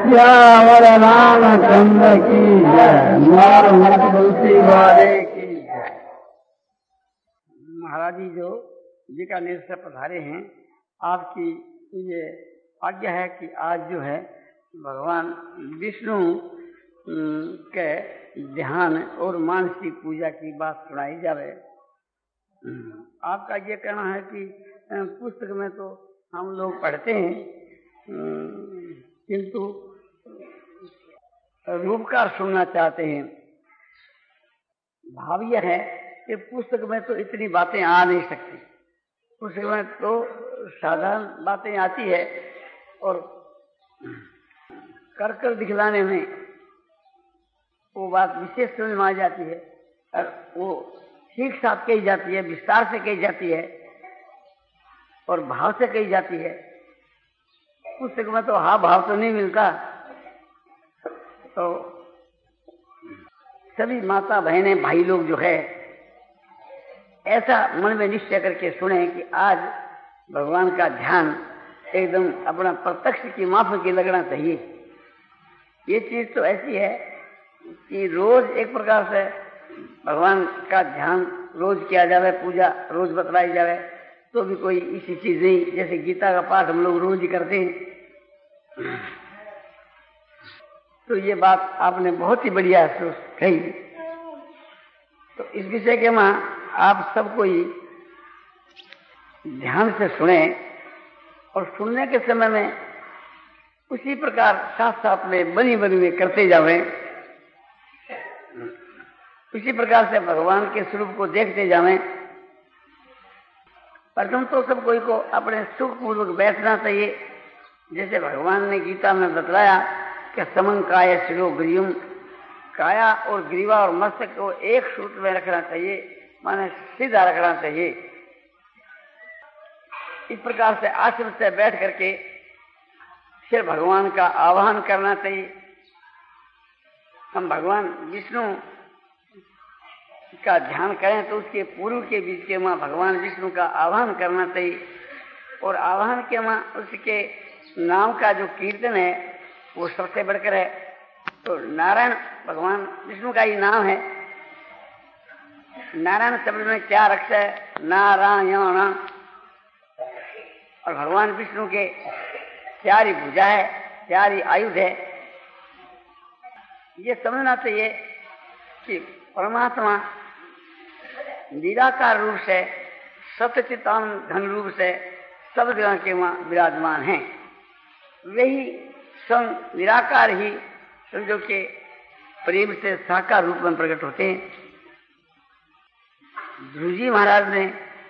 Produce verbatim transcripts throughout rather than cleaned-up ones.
श्यावर रामचंद्र की जय, मोर मुख तुलसी वाले की जय। महाराज जी जो जी का निर्णय पधारे हैं, आपकी ये आज्ञा है कि आज जो है भगवान विष्णु के ध्यान और मानसिक पूजा की बात सुनाई जावे। आपका ये कहना है कि पुस्तक में तो हम लोग पढ़ते हैं, किंतु रूपकार सुनना चाहते हैं। भाव यह है कि पुस्तक में तो इतनी बातें आ नहीं सकती, पुस्तक में तो साधारण बातें आती है और कर कर दिखलाने में वो बात विशेष समझ में आ जाती है और वो ठीक साथ कही जाती है, विस्तार से कही जाती है और भाव से कही जाती है। पुस्तक में तो हाँ भाव तो नहीं मिलता। तो सभी माता बहनें भाई लोग जो है ऐसा मन में निश्चय करके सुने कि आज भगवान का ध्यान एकदम अपना प्रत्यक्ष की माफक की लगना चाहिए। ये चीज तो ऐसी है कि रोज एक प्रकार से भगवान का ध्यान रोज किया जावे, पूजा रोज बतलाई जावे, तो भी कोई इसी चीज नहीं। जैसे गीता का पाठ हम लोग रोज ही करते हैं। तो ये बात आपने बहुत ही बढ़िया कही। तो इस विषय के मां आप सबको ही ध्यान से सुने और सुनने के समय में उसी प्रकार साथ साथ में बनी बनी में करते जावे, उसी प्रकार से भगवान के स्वरूप को देखते जावे। प्रथम तो सब कोई को अपने सुख पूर्वक बैठना चाहिए। जैसे भगवान ने गीता में बतलाया कि समं काय शिरो ग्रीवम, काया और ग्रीवा और मस्तक को एक सूत्र में रखना चाहिए, माने सीधा रखना चाहिए। इस प्रकार से आश्रम से बैठ करके फिर भगवान का आवाहन करना चाहिए। हम भगवान विष्णु का ध्यान करें तो उसके पूर्व के बीच के मां भगवान विष्णु का आवाहन करना चाहिए और आवाहन के मां उसके नाम का जो कीर्तन है वो सबसे बढ़कर है। तो नारायण भगवान विष्णु का ही नाम है। नारायण शब्द में चार अक्षर है, नारायण, और भगवान विष्णु के चार ही भुजा है, चार ही आयुध है। ये समझना चाहिए कि परमात्मा निराकार रूप से सत्यचितानंद घन रूप से सब जगह के वहां विराजमान हैं। वही स्वयं निराकार ही समझो के प्रेम से साकार रूप में प्रकट होते हैं। ध्रुव जी महाराज ने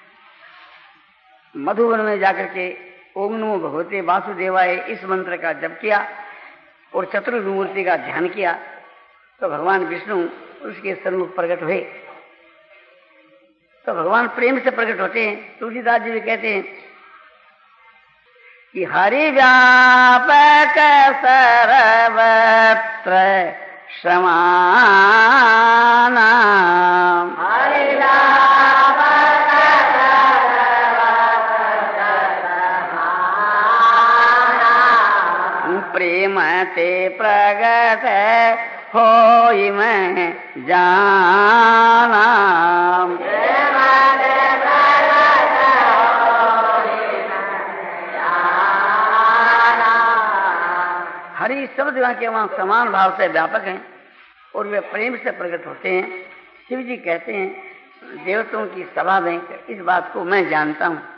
मधुबन में जाकर के ओम नमो भगवते वासुदेवाय इस मंत्र का जप किया और चतुर्मूर्ति का ध्यान किया तो भगवान विष्णु उसके सन्मुख प्रकट हुए। तो भगवान प्रेम से प्रकट होते हैं। तुलसीदास जी भी कहते हैं कि हरि व्यापक सर्वत्र समान, हरि व्यापक प्रेम ते प्रगट होई मैं जाना, हरि सब जगह के वहां समान भाव से व्यापक हैं और वे प्रेम से प्रकट होते हैं। शिव जी कहते हैं देवताओं की सभा में इस बात को मैं जानता हूं।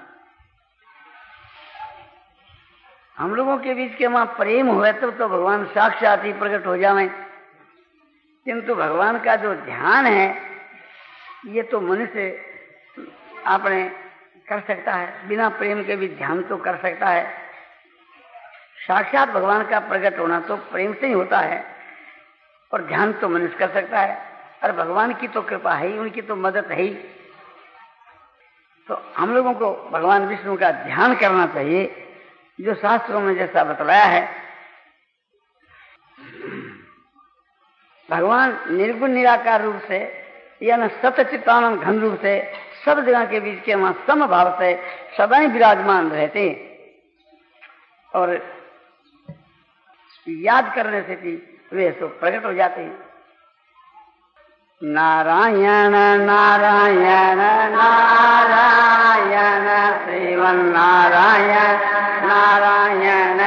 हम लोगों के बीच के वहां प्रेम हुए तब तो भगवान साक्षात ही प्रकट हो जावे, किंतु भगवान का जो ध्यान है ये तो मनुष्य आपने कर सकता है, बिना प्रेम के भी ध्यान तो कर सकता है। साक्षात भगवान का प्रकट होना तो प्रेम से ही होता है और ध्यान तो मनुष्य कर सकता है और भगवान की तो कृपा है ही, उनकी तो मदद है ही। तो हम लोगों को भगवान विष्णु का ध्यान करना चाहिए जो शास्त्रों में जैसा बतलाया है। भगवान निर्गुण निराकार रूप से यानी सतचितानंद घन रूप से सब जगह के बीच के वहां समभाव से सदा ही विराजमान रहते हैं। और याद करने से भी वे सब प्रकट हो जाते हैं। नारायण नारायण नारायण श्रीमन नारायण नारायण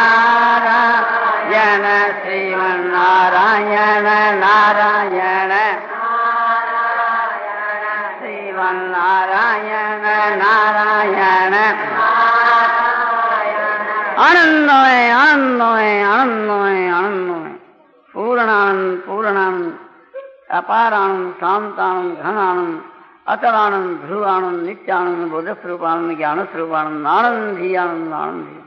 नारायण श्रीमन नारायण नारायण श्रीमन नारायण नारायण आनंदमय आनंदमय आनंदमय आनंदमय पूर्णानंद पूर्णानंद अपारानंद शांतानंद घनानंद अतलानंद ध्रुवानंद नित्यानंद बोधस्वरूपानंद ज्ञान स्वरूपानंद आनंद ही आनंद आनंद ही।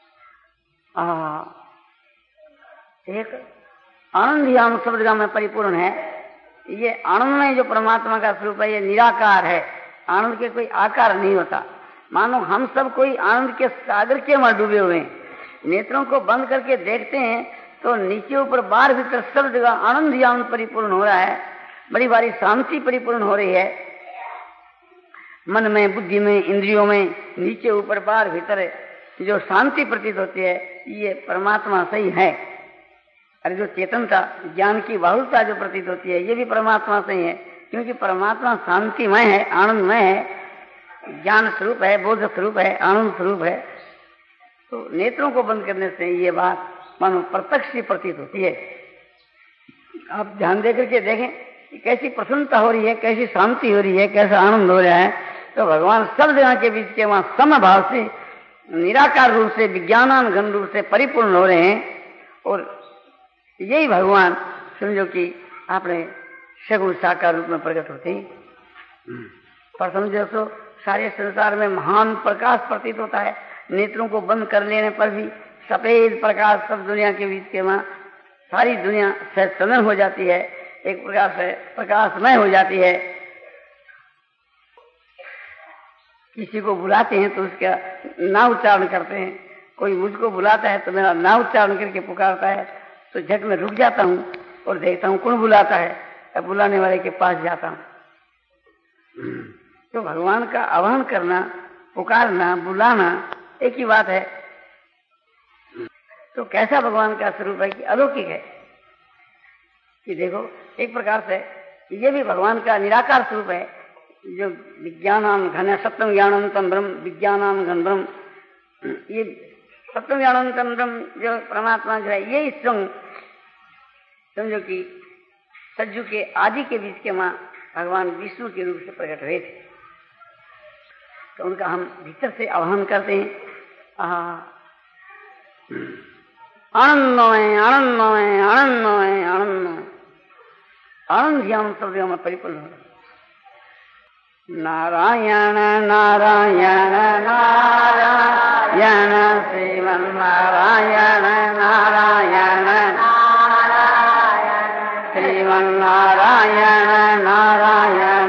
एक आनंद ही आनंद शब्द का में परिपूर्ण है। ये आनंद में जो परमात्मा का स्वरूप है ये निराकार है। आनंद के कोई आकार नहीं होता। मानो हम सब कोई आनंद के सागर के में डूबे हुए हैं। नेत्रों को बंद करके देखते हैं तो नीचे ऊपर बाहर भीतर सब जगह आनंद ही आनंद परिपूर्ण हो रहा है। बड़ी बारी शांति परिपूर्ण हो रही है। मन में, बुद्धि में, इंद्रियों में, नीचे ऊपर बाहर भीतर जो शांति प्रतीत होती है ये परमात्मा सही है। अरे जो चेतनता, ज्ञान की बाहुलता जो प्रतीत होती है ये भी परमात्मा सही है, क्योंकि परमात्मा शांतिमय है, आनंदमय है, ज्ञान स्वरूप है, बोध स्वरूप है, आनंद स्वरूप है। तो नेत्रों को बंद करने से ये बात मानो प्रत्यक्ष की प्रतीत होती है। आप ध्यान देकर के देखें कि कैसी प्रसन्नता हो रही है, कैसी शांति हो रही है, कैसा आनंद हो रहा है। तो भगवान सब जगह के बीच के वहां समभाव से निराकार रूप से विज्ञानान घन रूप से परिपूर्ण हो रहे हैं। और यही भगवान समझो कि अपने सगुण साकार रूप में प्रकट होते हैं। पर समझो तो सारे संसार में महान प्रकाश प्रतीत होता है। नेत्रों को बंद कर लेने पर भी सफेद प्रकाश सब दुनिया के बीच के वहां सारी दुनिया से तनन हो जाती है, एक प्रकार से प्रकाशमय हो जाती है। किसी को बुलाते हैं तो उसका नाम उच्चारण करते हैं। कोई मुझको बुलाता है तो मेरा नाम उच्चारण करके पुकारता है तो झट में रुक जाता हूँ और देखता हूँ कौन बुलाता है, अब बुलाने वाले के पास जाता हूँ। तो भगवान का आह्वान करना, पुकारना, बुलाना एक ही बात है। तो कैसा भगवान का स्वरूप है कि अलौकिक है कि देखो एक प्रकार से ये भी भगवान का निराकार स्वरूप है। जो विज्ञानान घन सत्यम ज्ञानंतम ब्रह्म, विज्ञानान घन ब्रह्म, ये सत्यम ज्ञानंतम ब्रह्म जो परमात्मा जो है ये स्वयं समझो कि सज्जु के आदि के बीच के मां भगवान विष्णु के रूप से प्रकट हुए थे। तो उनका हम भीतर से आह्वान करते हैं। आनंदमय आनंदमय आनंदमय आनंदमय आनंद ज्ञान शब्दों में परिपूर्ण हो। नारायण नारायण नारायण श्रीमन नारायण नारायण श्रीमन नारायण नारायण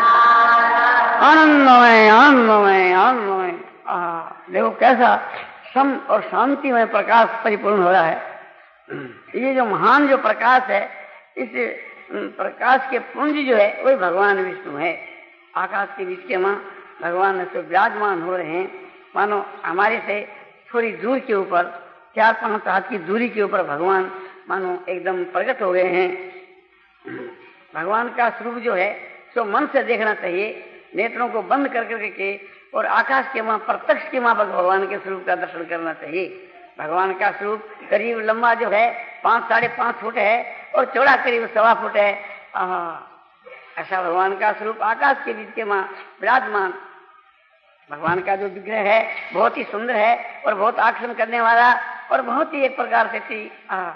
आनंदमय आनंदमय आनंदमय। देखो कैसा सम और शांति में प्रकाश परिपूर्ण हो रहा है। ये जो महान जो प्रकाश है, इस प्रकाश के पुंज जो है वही भगवान विष्णु है। आकाश के बीच के मां भगवान से विराजमान हो रहे हैं। मानो हमारे से थोड़ी दूर के ऊपर, चार पांच हाथ की दूरी के ऊपर भगवान मानो एकदम प्रकट हो गए हैं। भगवान का स्वरूप जो है सो मन से देखना चाहिए, नेत्रों को बंद कर करके और आकाश के वहां प्रत्यक्ष के वहां भगवान के स्वरूप का दर्शन करना चाहिए। भगवान का स्वरूप करीब लंबा जो है पांच साढ़े पांच फुट है और चौड़ा करीब सवा फुट है। ऐसा भगवान का स्वरूप आकाश के बीच के वहां विराजमान। भगवान का जो विग्रह है बहुत ही सुंदर है और बहुत आकर्षण करने वाला और बहुत ही एक प्रकार से थी।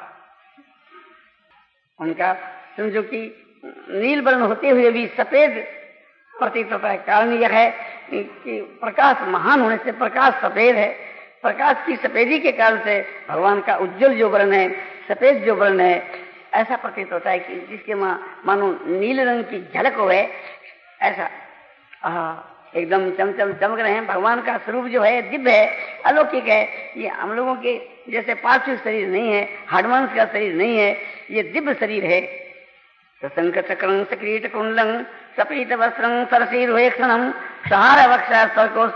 उनका समझो कि नील वर्ण होते हुए भी सफेद प्रतीत होता है। कारण यह है कि प्रकाश महान होने से प्रकाश सफेद है। प्रकाश की सफेदी के कारण से भगवान का उज्जवल जो वर्ण है, सफेद जो वर्ण है, ऐसा प्रतीत होता है कि जिसके मां मानो नील रंग की झलक हो है। ऐसा एकदम चमचम चमक रहे हैं। भगवान का स्वरूप जो है दिव्य है, अलौकिक है। ये हम लोगों के जैसे पार्थिव शरीर नहीं है, हाडमांस का शरीर नहीं है, ये दिव्य शरीर है। शंख चक्रं सकीट कुंडलं सपीत वस्त्रं सरसीरुहेक्षणं सहार वक्षा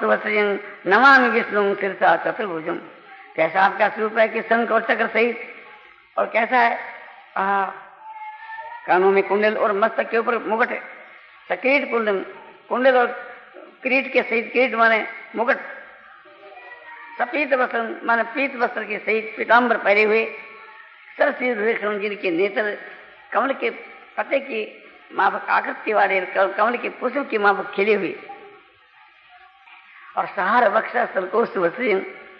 सर्कोस्तुवस्त्रं नमामि विष्णुं शिरसा चतुर्भुजं। कैसा आपका स्वरूप है कि शंख और चक्र सहित और कैसा है, आ, कानों में कुंडल और मस्तक के ऊपर मुकुट है। सकीट कुंडल, कुंडल और किरीट के सहित, किरीट माने मुकुट, सपीत वस्त्र माने पीत वस्त्र के सहित पीताम्बर पहरे हुए, सरसी जिनके नेत्र कमल के पत्ते की माफक आकृति वाले, कमल के पुष्प की माफक खिले हुए, और सहार वक्षा स्थलकोष्ठ वस्त्र,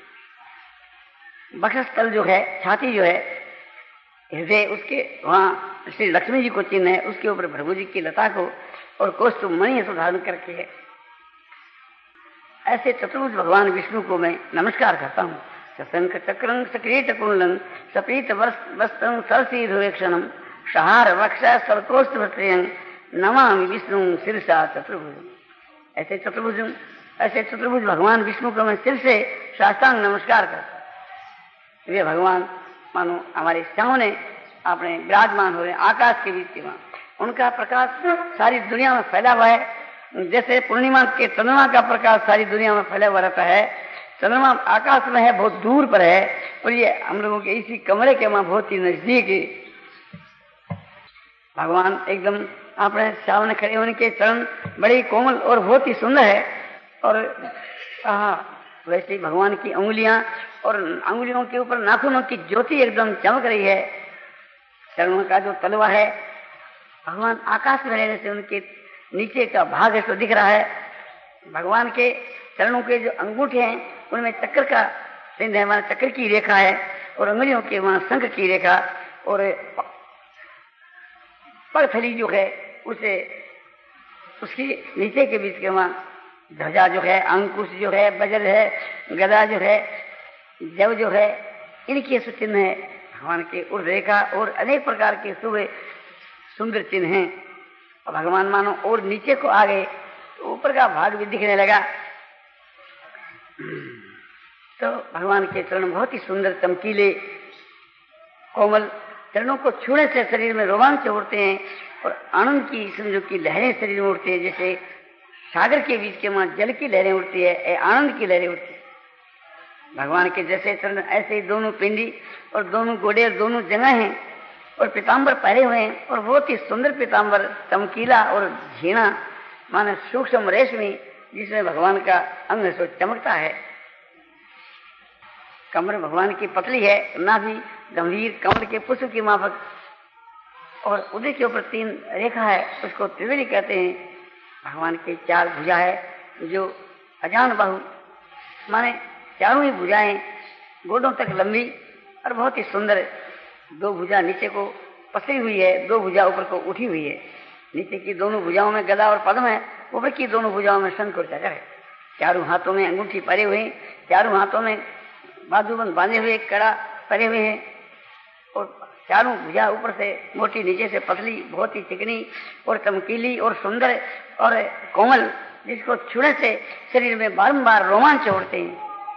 वक्षस्थल जो है, छाती जो है, हृदय, उसके वहां श्री लक्ष्मी जी को चिन्ह है, उसके ऊपर प्रभु जी की लता को और कोष्ठ मणि धारण करके है। ऐसे चतुर्भुज भगवान विष्णु को मैं नमस्कार करता हूँ। सशंख चक्रं सक्रीट कुंडलं सपीत वस्त्रं सरसी धुरेक्षणं सहार वक्षा सरकोष्ठ वस्त्रं नमामि विष्णु शिरसा चतुर्भुज। ऐसे चतुर्भुज ऐसे चतुर्भुज भगवान विष्णु को मैं सिर से साष्टांग नमस्कार करता हूँ। वे भगवान मानो हमारे सामने अपने विराजमान हो रहे, आकाश के बीच में उनका प्रकाश सारी दुनिया में फैला हुआ है। जैसे पूर्णिमा के चंद्रमा का प्रकाश सारी दुनिया में फैला हुआ रहता है। चंद्रमा आकाश में है, बहुत दूर पर है, और ये हम लोगों के इसी कमरे के वहां बहुत ही नजदीक है। भगवान एकदम अपने सामने खड़े, उनके चरण बड़े कोमल और बहुत ही सुंदर है। और वैसे भगवान की उंगलियां और उंगलियों के ऊपर नाखूनों की ज्योति एकदम चमक रही है। चरणों का जो तलवा है, भगवान आकाश में रहने से उनके नीचे का भाग ऐसा दिख रहा है। भगवान के चरणों के जो अंगूठे हैं उनमें चक्र का चिन्ह है, वहां चक्र की रेखा है, और अंगुलियों के वहां शंख की रेखा, और पगथली जो है उसे उसकी नीचे के बीच के वहां ध्वजा जो है, अंकुश जो है, वज्र है, गदा जो है, जव जो है, इनके चिन्ह है भगवान के उर्ध रेखा, और अनेक प्रकार के शुभ सुंदर चिन्ह हैं। और भगवान मानो और नीचे को आ गए तो ऊपर का भाग भी दिखने लगा। तो भगवान के चरण बहुत ही सुंदर, चमकीले, कोमल, चरणों को छूने से शरीर में रोमांच उठते हैं, और आनंद की समझो की लहरें शरीर में उठती है। जैसे सागर के बीच के वहां जल की लहरें उठती है, आनंद की लहरें उठती है। भगवान के जैसे चरण ऐसे ही दोनों पिंडी और दोनों गोड़े और दोनों जगह हैं, और पीताम्बर पहरे हुए हैं, और बहुत ही सुंदर पीताम्बर, चमकीला और झीना माने सूक्ष्म रेशमी, जिसमें भगवान का अंग सो चमकता है। कमर भगवान की पतली है, नाभि गंभीर कमल के पुष्प की माफक, और उदय के ऊपर तीन रेखा है, उसको त्रिवेणी कहते हैं। भगवान के चार भुजा है, जो अजान बाहु माने चारों ही भुजाएं गोडों तक लंबी और बहुत ही सुंदर। दो भुजा नीचे को पसरी हुई है, दो भुजा ऊपर को उठी हुई है। नीचे की दोनों भुजाओं में गदा और पद्म है, ऊपर की दोनों भुजाओं में शंख और चक्र है। चारों हाथों में अंगूठी परे हुए, चारों हाथों में बाजूबंद बांधे हुए कड़ा परे हुए हैं, और चारों भुजा ऊपर से मोटी, नीचे से पतली, बहुत ही चिकनी और चमकीली और सुंदर और कोमल, जिसको छूने से शरीर में बारंबार रोमांच उठते हैं।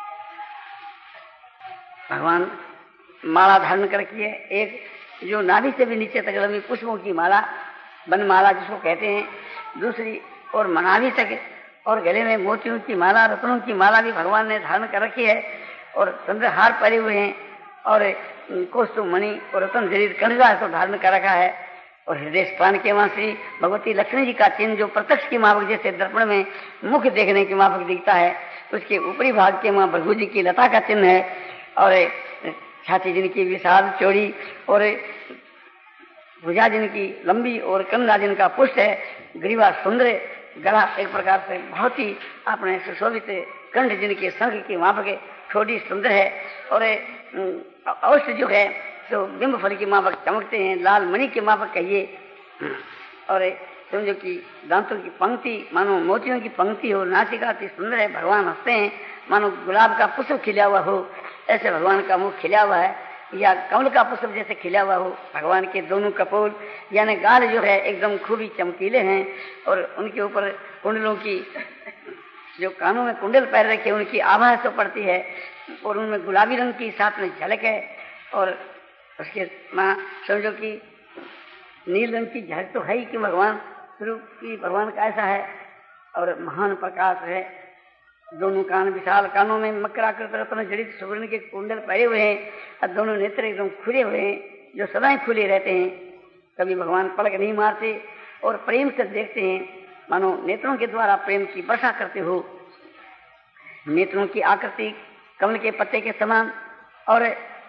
भगवान माला धारण करके है, एक जो नाभि से भी नीचे तक लंबी पुष्पों की माला, बनमाला जिसको कहते हैं, दूसरी और मनाभि तक, और गले में मोतियों की माला, रत्नों की माला भी भगवान ने धारण कर रखी है, और चंद्रहार पहने हुए हैं, और कौस्तुभ मणि और रत्न जरीर कणगा को धारण कर रखा है। और हृदय स्थान के वहां श्री भगवती लक्ष्मी जी का चिन्ह, जो प्रत्यक्ष की माफक जैसे दर्पण में मुख देखने की माफक दिखता है, उसके ऊपरी भाग के वहां प्रभु जी की लता का चिन्ह है, और छाती जिनकी विशाल चौड़ी, और भुजा जिनकी लंबी, और कंधा जिनका पुष्ट है, ग्रीवा सुंदर, गला एक प्रकार से बहुत ही अपने सुशोभित, कंठ जिनके शंख की माफक छोटी सुंदर है, और अवश्य जो है तो बिंब फल की माफक चमकते हैं, लाल मणि के माफक कहिए, और समझो कि दांतों की पंक्ति मानो मोतियों की पंक्ति हो, नासिका अति सुंदर है, भगवान हंसते हैं मानो गुलाब का पुष्प खिला हुआ हो, ऐसे भगवान का मुख खिला हुआ है, या कमल का पुष्प जैसे खिला हुआ हो। भगवान के दोनों कपोल यानी गाल जो है एकदम खूब ही चमकीले हैं, और उनके ऊपर कुंडलों की, जो कानों में कुंडल पैर रखे, उनकी आभा तो पड़ती है, और उनमें गुलाबी रंग की साथ में झलक है, और उसके माँ समझो कि नील रंग की झलक तो है ही कि भगवान स्वरूप की, भगवान का ऐसा है, और महान प्रकाश है, दोनों कान विशाल, कानों में मकराकृत रत्न जड़ित सुवर्ण के कुंडल पहरे हुए हैं और दोनों नेत्र एकदम खुले हुए हैं जो सदाएं खुले रहते हैं। कभी भगवान पलक नहीं मारते और प्रेम से देखते हैं, मानो नेत्रों के द्वारा प्रेम की वर्षा करते हो। नेत्रों की आकृति कमल के पत्ते के समान और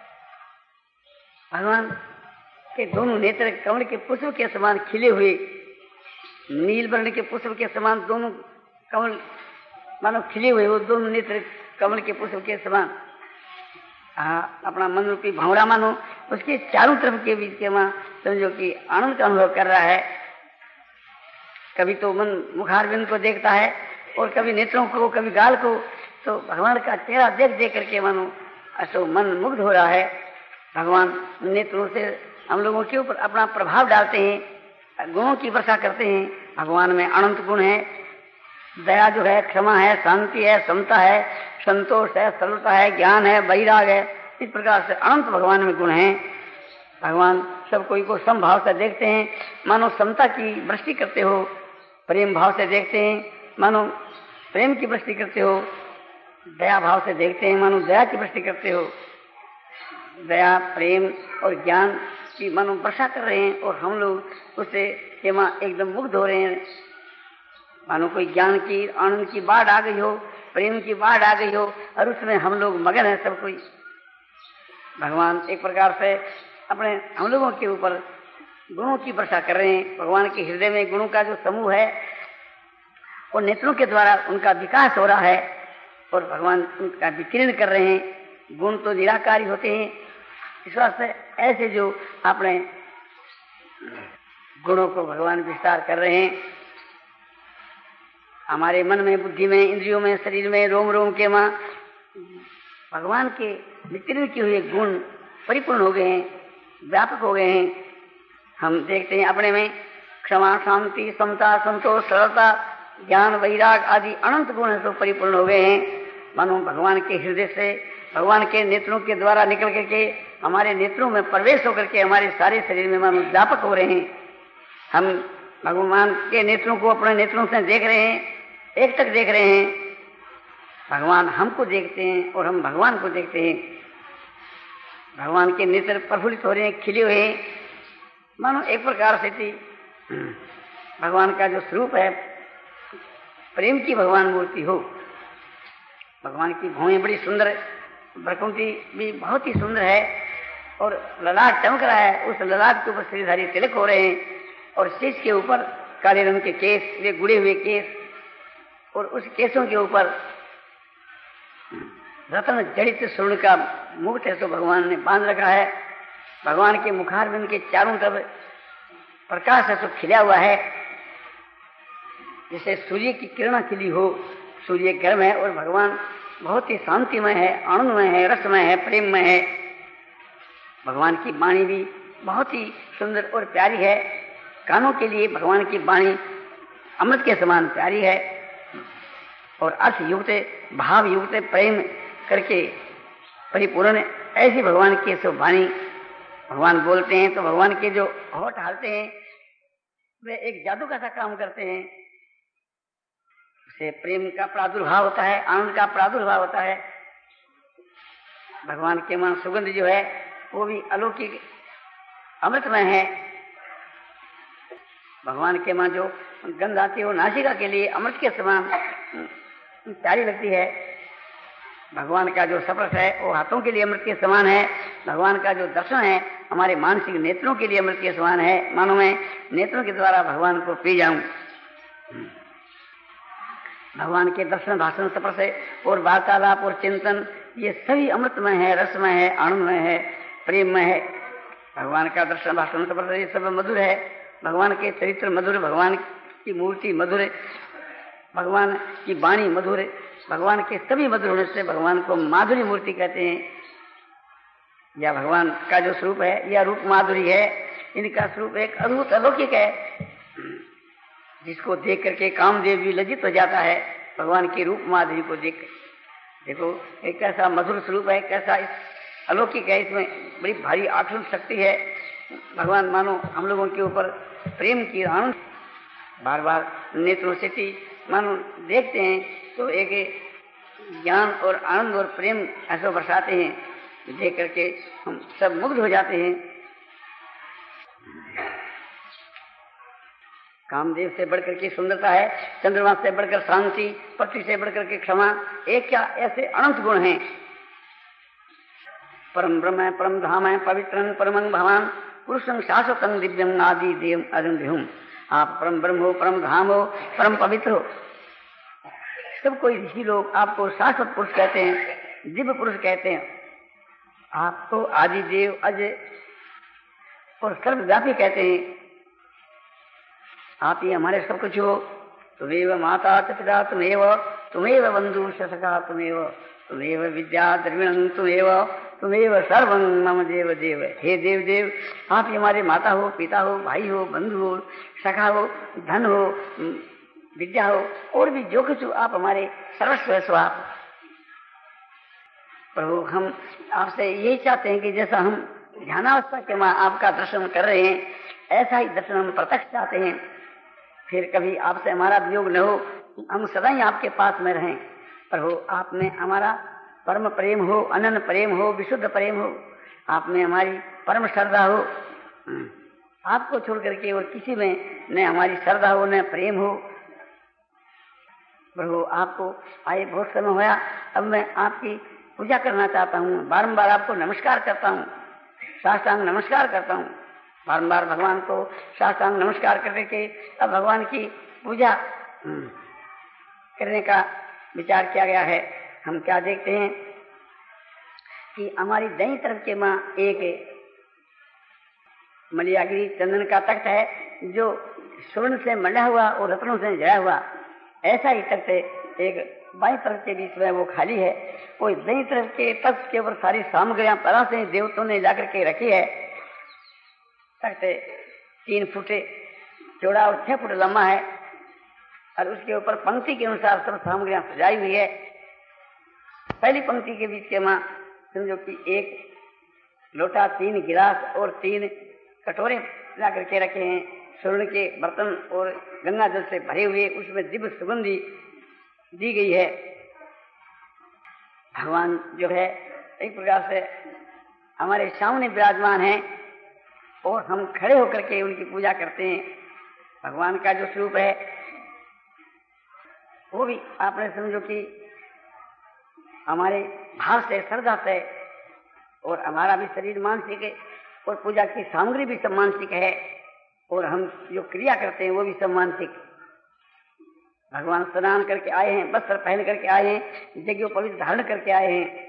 भगवान के दोनों नेत्र कमल के पुष्प के समान खिले हुए, नील वर्ण के पुष्प के समान दोनों कमल मानो खिले हुए वो दोनों नेत्र कमल के पुष्प के समान। हाँ, अपना मन रूपी भंवरा मानो उसके चारों तरफ के बीच के वहां समझो कि आनंद का अनुभव कर रहा है। कभी तो मन मुखारविंद को देखता है और कभी नेत्रों को, कभी गाल को, तो भगवान का चेहरा देख देख करके मानो ऐसा मन मुग्ध हो रहा है। भगवान नेत्रों से हम लोगों के ऊपर अपना प्रभाव डालते हैं, गुणों की वर्षा करते हैं। भगवान में अनंत गुण है, दया जो है, क्षमा है, शांति है, समता है, संतोष है, सरलता है, ज्ञान है, वैराग है। इस प्रकार से अनंत भगवान में गुण हैं। भगवान सब कोई को समभाव से देखते हैं, मानो समता की वृष्टि करते हो। प्रेम भाव से देखते हैं, मानो प्रेम की वृष्टि करते हो। दया भाव से देखते हैं, मानो दया की वृष्टि करते हो। दया, प्रेम और ज्ञान की मानो वर्षा कर रहे हैं और हम लोग उससे एकदम मुग्ध हो रहे हैं। मानो कोई ज्ञान की, आनंद की बाढ़ आ गई हो, प्रेम की बाढ़ आ गई हो और उसमें हम लोग मगन हैं सब कोई। भगवान एक प्रकार से अपने हम लोगों के ऊपर गुणों की वर्षा कर रहे हैं। भगवान के हृदय में गुणों का जो समूह है और नेत्रों के द्वारा उनका विकास हो रहा है और भगवान उनका विकीर्ण कर रहे हैं। गुण तो निराकारी होते हैं, इस वास्ते ऐसे जो अपने गुणों को भगवान विस्तार कर रहे हैं। हमारे मन में, बुद्धि में, इंद्रियों में, शरीर में, रोम रोम के मां भगवान के विकीर्ण किए हुए गुण परिपूर्ण हो गए हैं, व्यापक हो गए हैं। हम देखते हैं अपने में क्षमा, शांति, समता, संतोष, सरलता, ज्ञान, वैराग आदि अनंत गुण है तो परिपूर्ण हो गए हैं। मानो भगवान के हृदय से, भगवान के नेत्रों के द्वारा निकल करके हमारे नेत्रों में प्रवेश होकर के हमारे सारे शरीर में मानो व्यापक हो रहे हैं। हम भगवान के नेत्रों को अपने नेत्रों से देख रहे हैं, एक तक देख रहे हैं। भगवान हमको देखते हैं और हम भगवान को देखते हैं। भगवान के नेत्र प्रफुल्लित हो रहे हैं, खिले हुए हैं, मानो एक प्रकार से थी भगवान का जो स्वरूप है प्रेम की भगवान मूर्ति हो। भगवान की भौहें बड़ी सुंदर, भ्रकुटी भी बहुत ही सुंदर है और ललाट चमक रहा है। उस ललाट के ऊपर श्रीधारी तिलक हो रहे हैं और शीश के ऊपर काले रंग के केस, वे गुड़े हुए केस, और उस केसों के ऊपर रत्न जड़ित स्वर्ण का मुकुट है तो भगवान ने बांध रखा है। भगवान के मुखारविंद के चारों तरफ प्रकाश है तो खिला हुआ है, जैसे सूर्य की किरण खिली हो। सूर्य गर्म है और भगवान बहुत ही शांतिमय है, आनंदमय है, रसमय है, प्रेममय है। भगवान की वाणी भी बहुत ही सुंदर और प्यारी है। कानों के लिए भगवान की वाणी अमृत के समान प्यारी है और अर्थ युक्त, भाव युक्त, प्रेम करके परिपूर्ण ऐसी भगवान की सब वाणी भगवान बोलते हैं तो भगवान के जो होठ हालते हैं वे एक जादू का सा काम करते हैं। उससे प्रेम का प्रादुर्भाव होता है, आनंद का प्रादुर्भाव होता है। भगवान के मन सुगंध जो है वो भी अलौकिक अमृतमय है। भगवान के मां जो गंध आती है वो नासिका के लिए अमृत के समान प्यारी लगती है। भगवान का जो स्पर्श है वो हाथों के लिए अमृत के समान है। भगवान का जो दर्शन है हमारे मानसिक नेत्रों के लिए अमृत के समान है। मानो मैं नेत्रों के द्वारा भगवान को पी जाऊं। भगवान के दर्शन, भाषण, स्पर्श और वार्तालाप और चिंतन ये सभी अमृतमय है, रसमय है, आनंदमय है, प्रेममय है। भगवान का दर्शन, भाषण, स्पर्श ये सब मधुर है। भगवान के चरित्र मधुर, भगवान की मूर्ति मधुर, भगवान की वाणी मधुर, भगवान के सभी मधुर होने से भगवान को माधुरी मूर्ति कहते हैं। या भगवान का जो स्वरूप है या रूप माधुरी है, इनका स्वरूप एक अद्भुत अलौकिक है जिसको देख करके कामदेव भी लज्जित हो जाता है। भगवान की रूप माधुरी को देख देखो एक कैसा मधुर स्वरूप है, कैसा अलौकिक है, इसमें बड़ी भारी आकर्षण शक्ति है। भगवान मानो हम लोगों के ऊपर प्रेम की आनंद बार बार नेत्रों से मानो देखते हैं तो एक ज्ञान और आनंद और प्रेम ऐसा बरसाते हैं, देख करके हम सब मुग्ध हो जाते हैं। कामदेव से बढ़कर के सुंदरता है, चंद्रमा से बढ़कर शांति, पृथ्वी से बढ़कर के क्षमा, एक क्या ऐसे अनंत गुण हैं। परम ब्रह्म है, परम धाम है, पवित्रं परमं भवान, पुरुषं शाश्वतं दिव्यं आदि देवं अदम्भ्यम। आप परम ब्रह्म हो, परम धाम हो, परम पवित्र हो। सब कोई ऋषि लोग आपको शाश्वत पुरुष कहते हैं, दिव्य पुरुष कहते हैं। आप तो आदि देव, अजय और सर्वव्यापी कहते हैं। आप ही हमारे सब कुछ हो। तुमेव माता च पिता, तुमेव तुमेव बंधु सखा, तुमेव तुमेव विद्या द्रविणं, तुमेव तुमेव सर्वं मम देव देव। हे देव देव, आप ही हमारे माता हो, पिता हो, भाई हो, बंधु हो, सखा हो, धन हो, विद्या हो, और भी जो कुछ हो, आप हमारे सर्वस्व स्व आप। प्रभु, हम आपसे यही चाहते हैं कि जैसा हम ध्यानावस्था के मां आपका दर्शन कर रहे हैं, ऐसा ही दर्शन हम प्रत्यक्ष चाहते हैं। फिर कभी आपसे हमारा वियोग न हो, हम सदा ही आपके पास में रहें। प्रभु, आप में हमारा परम प्रेम हो, अनन्य प्रेम हो, विशुद्ध प्रेम हो। आप में हमारी परम श्रद्धा हो। आपको छोड़ करके और किसी में न हमारी श्रद्धा हो, न प्रेम हो। प्रभु, आपको आए बहुत समय होया, अब मैं आपकी पूजा करना चाहता हूँ। बारंबार आपको नमस्कार करता हूँ, साष्टांग नमस्कार करता हूँ। बारंबार भगवान को साष्टांग नमस्कार करके अब भगवान की पूजा करने का विचार किया गया है। हम क्या देखते हैं कि हमारी दाईं तरफ के मां एक मलियागिरी चंदन का तख्त है, जो स्वर्ण से मंडा हुआ और रत्नों से जड़ा हुआ। ऐसा ही तख्त एक बाईं तरफ के बीच में वो खाली है। वो दाईं तरफ के तख्त के ऊपर सारी सामग्रियां तरह से देवताओं ने जाकर के रखी है। तख्त तीन फुट चौड़ा और छह फुट लंबा है, और उसके ऊपर पंक्ति के अनुसार सब सामग्रियां सजाई हुई है। पहली पंक्ति के बीच के मां समझो कि एक लोटा, तीन गिलास और तीन कटोरे ला करके रखे हैं, स्वर्ण के बर्तन और गंगा जल से भरे हुए, उसमें दिव्य सुगंधी दी गई है। भगवान जो है एक प्रकार से हमारे सामने विराजमान है, और हम खड़े होकर के उनकी पूजा करते हैं। भगवान का जो स्वरूप है वो भी आपने समझो कि हमारे भाव से, श्रद्धा से, और हमारा भी शरीर मानसिक है, और पूजा की सामग्री भी सब मानसिक है, और हम जो क्रिया करते हैं वो भी सब मानसिक। भगवान स्नान करके आए हैं, वस्त्र पहन करके आए हैं, जगह पवित्र धारण करके आए हैं,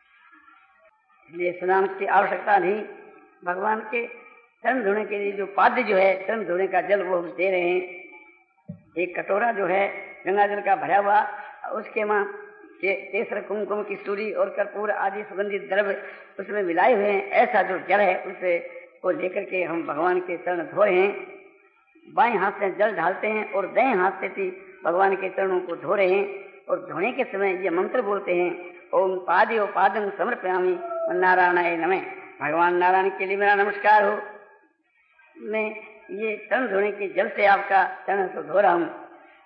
इसलिए स्नान की आवश्यकता नहीं। भगवान के चरण धोने के लिए जो पाद्य जो है, चरण धोने का जल, वो हम दे रहे हैं। एक कटोरा जो है गंगा जल का भरा हुआ, उसके मां केसर, कुमकुम, किस्तूरी और कर्पूर आदि सुगंधित द्रव्य उसमें मिलाए हुए हैं। ऐसा जो जल है उसे को लेकर के हम भगवान के चरण धो रहे हैं। बाएं हाथ से जल ढालते हैं और दाएं हाथ से भी भगवान के चरणों को धो रहे हैं। और धोने के समय ये मंत्र बोलते हैं, ओम पाद्यो पादं समर्पयामि नारायणाय नमः। भगवान नारायण के लिए मेरा नमस्कार हो। मैं ये चरण धोने के जल से आपका चरण को धो रहा हूँ।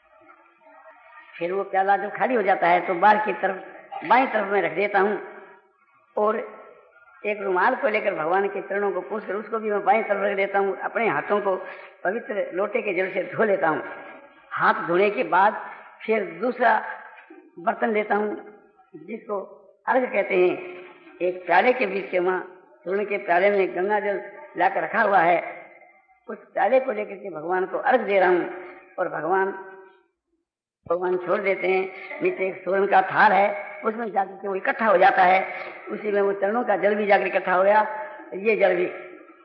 फिर वो प्याला जो खाली हो जाता है तो बाहर की तरफ बाईं तरफ में रख देता हूँ, और एक रुमाल को लेकर भगवान के चरणों को पूछकर उसको भी मैं बाईं तरफ रख देता हूँ। अपने हाथों को पवित्र लोटे के जल से धो लेता हूँ। हाथ धोने के बाद फिर दूसरा बर्तन लेता हूँ, जिसको अर्घ कहते हैं। एक प्याले के बीच के मां स्वर्ण के प्याले में गंगा जल लाकर रखा हुआ है, उस प्याले को लेकर के भगवान को अर्घ दे रहा हूँ। और भगवान भगवान छोड़ देते हैं। नीचे एक स्वर्ण का थाल है, उसमें जाकर के वो इकट्ठा हो जाता है, उसी में वो चरणों का जल भी जाकर इकट्ठा हो गया। ये जल भी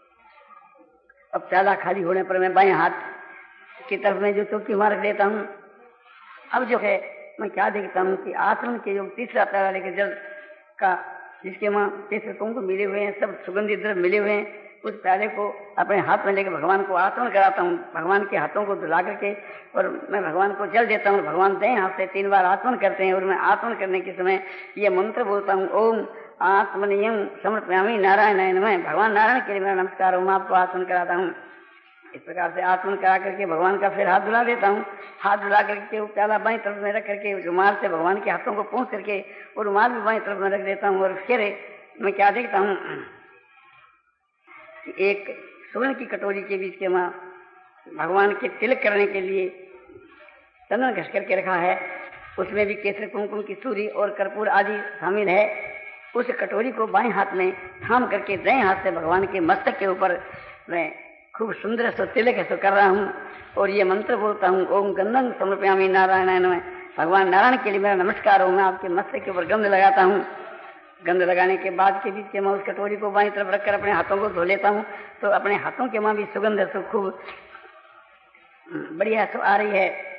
अब प्याला खाली होने पर मैं बाएं हाथ की तरफ में जो चौकी वहां रख देता हूँ। अब जो है मैं क्या देखता हूँ कि आचरण के जो तीसरा प्याला लेकर जल का, जिसके वहां केसर कुमकुम मिले हुए हैं, सब सुगंधित द्रव्य मिले हुए हैं, उस प्याले को अपने हाथ में लेकर भगवान को आचमन कराता हूँ। भगवान के हाथों को धुला करके और मैं भगवान को जल देता हूँ। भगवान दाएं हाथ से तीन बार आचमन करते हैं, और मैं आचमन करने के समय ये मंत्र बोलता हूँ, ओम आत्मनियम समर्पयामि नारायणाय नमः। भगवान नारायण के लिए मेरा नमस्कार हो, मैं आपको आचमन कराता हूँ। इस प्रकार से आत्मन करा करके भगवान का फिर हाथ धुला देता हूँ। हाथ धुला करके वो प्याला बाईं तरफ में रख करके रुमाल से भगवान के हाथों को पहुँच करके वो रुमाल भी बाईं तरफ में रख देता हूँ। और फिर मैं क्या देखता हूँ, एक स्वर्ण की कटोरी के बीच के माँ भगवान के तिलक करने के लिए चंदन घस करके रखा है। उसमें भी केसर कुमकुम की सूरी और कर्पूर आदि शामिल है। उस कटोरी को बाएं हाथ में थाम करके दाएं हाथ से भगवान के मस्तक के ऊपर मैं खूब सुंदर सो तिलक ऐसा कर रहा हूँ और ये मंत्र बोलता हूँ, ओम गंधं समर्पयामि नारायणाय नमः। भगवान नारायण के लिए मेरा नमस्कार हो। मैं आपके मस्तक के ऊपर गंध लगाता हूँ। गंध लगाने के बाद के बीच के मैं उस कटोरी को बाईं तरफ रखकर अपने हाथों को धो लेता हूँ। तो अपने हाथों के माँ भी सुगंध सो खूब बढ़िया सो आ रही है।